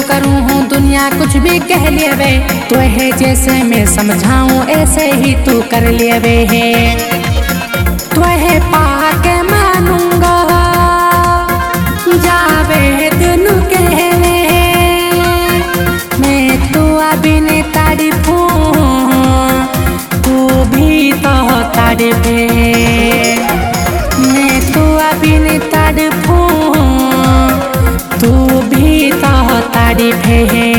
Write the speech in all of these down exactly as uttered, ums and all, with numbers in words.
कुछ करूँ हूँ दुनिया कुछ भी कह लिए वे, तो है जैसे मैं समझाऊँ ऐसे ही तू कर लिए वे है। तो है पाके मानूंगा जावे दुनू कहवे, मैं तो अभी ने तारीफू तू भी तो तारीफे, मैं तो अभी ने तारीफू तू भी तो तारीफे।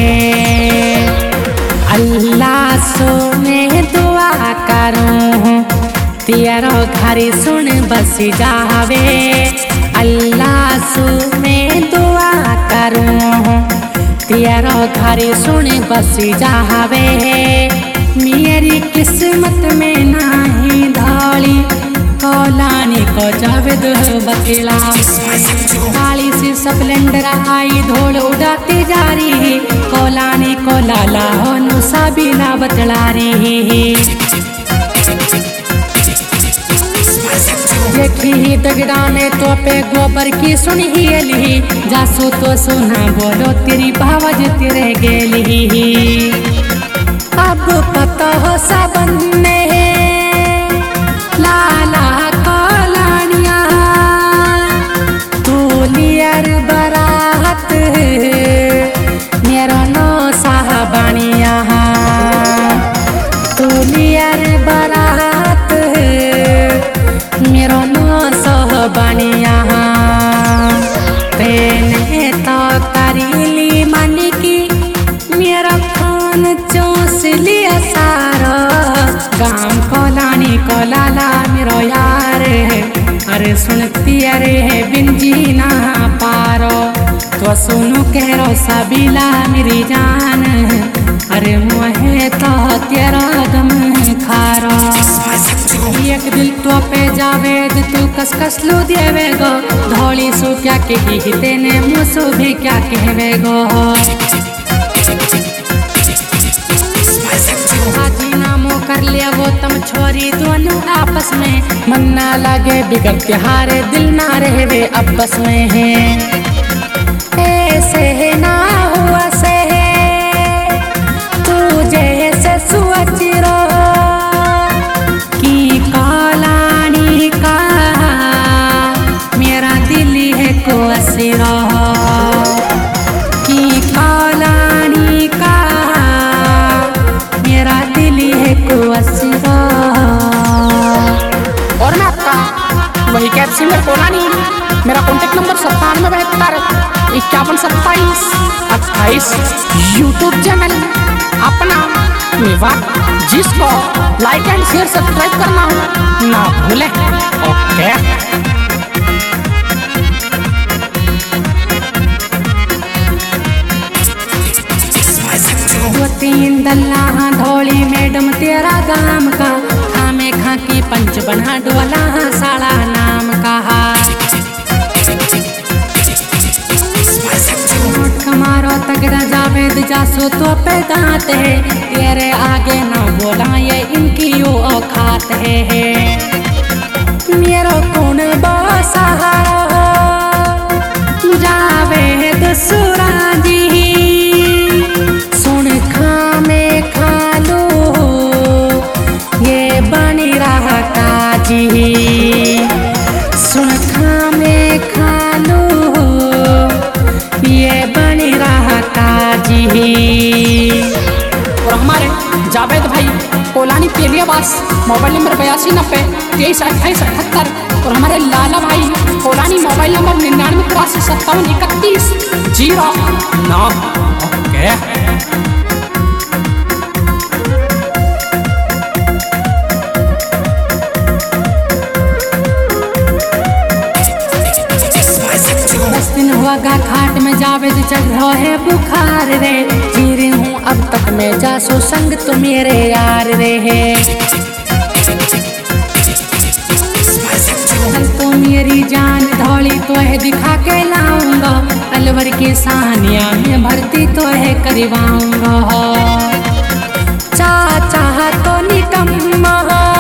अल्लाह सुने दुआ करूँ तेरा घरी सुन बस जावे, अल्लाह सुने दुआ करूँ तेरा घरी सुन बस जावे। मेरी किस्मत में नाही धाली कौलानी को जावेद बतला, काली सी स्प्लेंडर आई धोल उड़ाती जा रही, कौलानी को लाला हो नुसा बिना बतला रही। देखी दगड़ाने तो पे गोबर की सुनी एली, जासू तो सुना बोलो तेरी बावज तेरे गेली। अब पता हो सबने लाला कौलानिया तू लियर बरात मेरा नो साहबानिया, तू लियर बरात मेरो नो साहबानिया। तेने तो करीली मन की मेरा खान चूस लिया सारा, गाँव कौलानी को लाला मेरो यार है, अरे सुनती अरे है बिन जीना पारो, तो सुनो कह रो सबीला मेरी जान, अरे मुहे तो तेरा गम खारो। एक दिल तो पे जावेद तू कस कस लो देवे गो, धौली सो क्या कही तेने मुसो भी क्या कहवे गो। हाजी नामो कर लिया वो तम छोरी दोनों आपस में, मन ना लगे बिगड़ के हारे दिल ना रहे वे आपस में है। ऐसे है ना हुआ से तू जैसे सोच रो कि कौलानी का मेरा दिल है को असीरो, कि कौलानी का मेरा दिल है को असीरो। और मैं आपका वही कैब सिंगर कौलानी, मेरा कॉन्टेक्ट नंबर सत्तानवे बहत्तर इक्यावन सत्ताईस अट्ठाईस। यूट्यूब चैनल अपना मेवा, जिसको लाइक एंड शेयर सब्सक्राइब करना ना भूलें। ओके दो तीन दल्ला धौली मैडम तेरा गाम का, खामे खा की पंच बना डोला साड़ा नाम का। कमारो तगड़ा जावेद जासो तो पे दांत है, तेरे आगे ना बोला ये इनकी यो औकात है। मेरो कौन सहारा जावेद सुराजी, सुन खामे खालो ये बनी रहा काजी, सुन खामे खालो ये बनी रहा काजी। और हमारे जावेद भाई कौलानी तेलियाबास, मोबाइल नंबर बयासी नब्बे तेईस अट्ठाईस अठहत्तर। और हमारे लाला भाई कौलानी, मोबाइल नंबर निन्यानवे तिरासी सत्तावन इकतीस जीरो नौ। ओके हुआ घाट में जावेद चढ़ रहा है बुखार रे, जी रही हूँ अब तक मैं जासो संग तो मेरे यार रे है। तो मेरी जान धौली तो है दिखा के लाऊंगा, अलवर की सानिया में भर्ती तो है करवाऊंगा। चाचा तो निकम्मा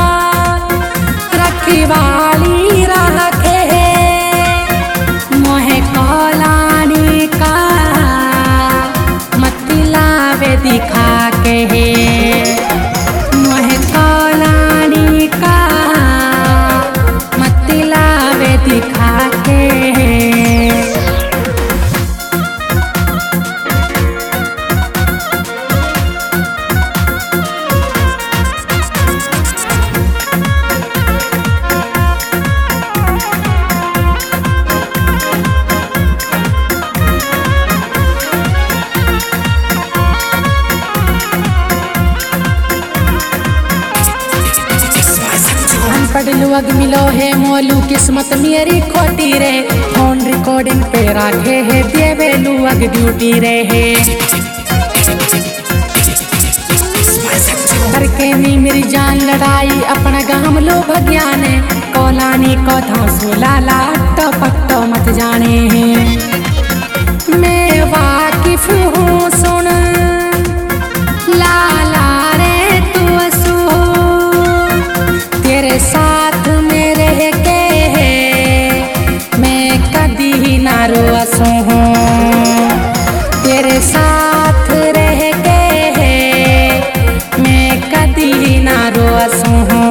रखी वाली रखे मोहे कौलानी का वग मिलो है मोलू किस्मत मेरी खोटी रे फोन रिकॉर्डिंग पे राखे है देवेलू अग ड्यूटी रे है करके नी मेरी जान लड़ाई अपना गाम लो भज्ञाने कोलानी को धांसू लाला टपक तो मत जाने मैं वाकिफ हूँ सुन लाला रे तू असू तेरे साथ मेरे के मैं कदी ना रोसू हूँ तेरे साथ रह के मैं कदी ना रोसू हूँ।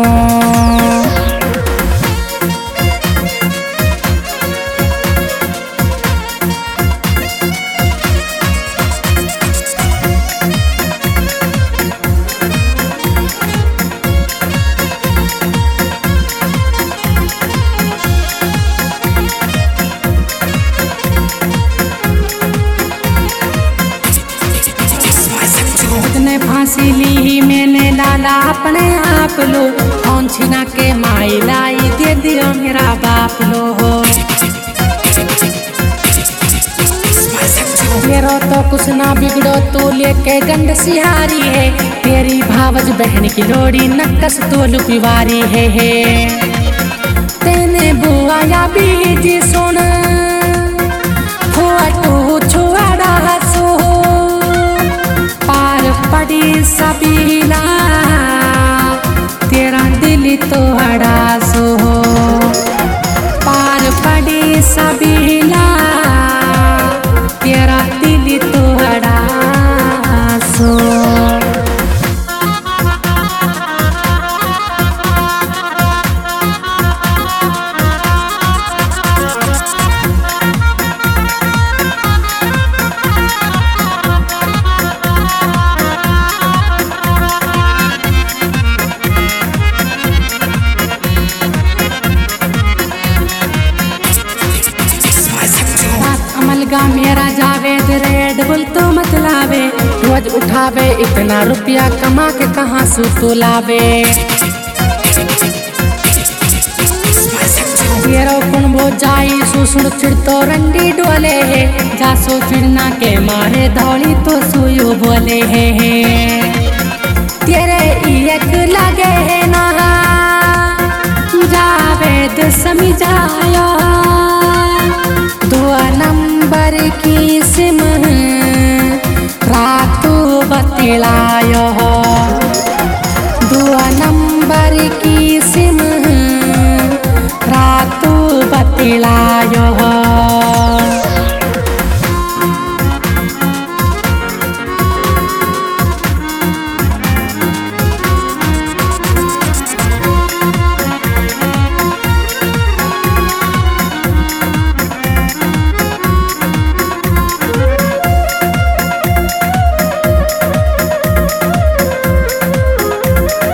फांसी ली मैंने लाला अपने आप लो कौन छिना के माई लाई दे दियो मेरा बाप लो हो तेरो तो कुछ ना बिगड़ो तू लेके गंड सिहारी है तेरी भावज बहन की लोड़ी नक्कस तो लुपिवारी है, है। तेने बुआ या बीज सुन फोटो छुआड़ा सो पड़ी सबीला तेरा दिल तो हड़ा सो पार पड़ी सबीला तेरा दिल तो हड़ा सो। मेरा जावेद रेड बुल तो मत लावे रोज उठावे इतना रुपया कमा के कहाँ से तो लावे तेरो कुन वो जाई सुसुड़ चिड़ तो रंडी डोले है जासो चिड़ना के मारे धौली तो सुयो बोले है, है। तेरे एक लगे है ना जावेद समझायो